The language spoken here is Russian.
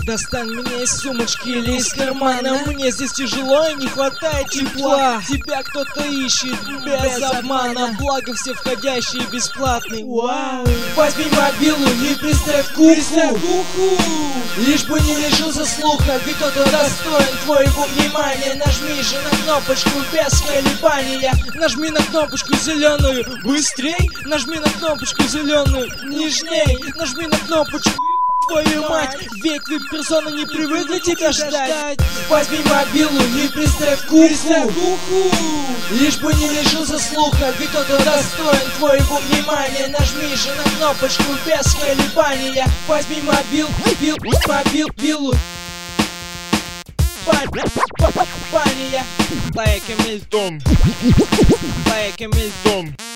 Достань меня из сумочки или из кармана. Мне здесь тяжело и не хватает тепла. Тебя кто-то ищет без обмана. Благо все входящие бесплатные. Вау. Возьми мобилу и приставь к уху. Лишь бы не лишился слуха, ведь кто-то достоин твоего внимания. Нажми же на кнопочку без колебания. Нажми на кнопочку зеленую быстрей. Нажми на кнопочку зеленую нежней. Нажми на кнопочку, твою мать, ведь вип-персона не привыкла тебя ждать. Возьми мобилу и приставь к уху. Лишь бы не лишился слуха, ведь кто-то достоин твоего внимания. Нажми же на кнопочку без колебания. Возьми мобилу. Пания. Like a Milton.